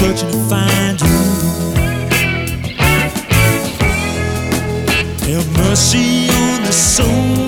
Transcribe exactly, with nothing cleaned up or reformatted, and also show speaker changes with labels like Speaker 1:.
Speaker 1: searching to find you. Have mercy on the soul